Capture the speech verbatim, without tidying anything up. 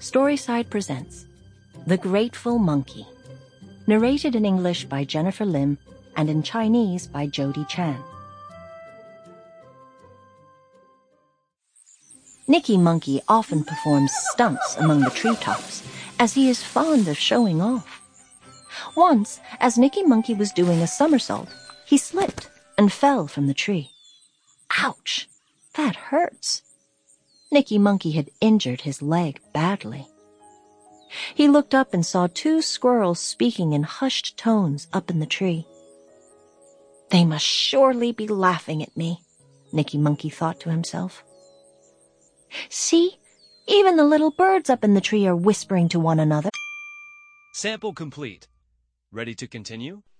Storyside presents The Grateful Monkey, narrated in English by Jennifer Lim and in Chinese by Jody Chan. Nicky Monkey often performs stunts among the treetops, as he is fond of showing off. Once, as Nicky Monkey was doing a somersault, he slipped and fell from the tree. Ouch! That hurts. Nicky Monkey had injured his leg badly. He looked up and saw two squirrels speaking in hushed tones up in the tree. They must surely be laughing at me, Nicky Monkey thought to himself. See, even the little birds up in the tree are whispering to one another. Sample complete. Ready to continue?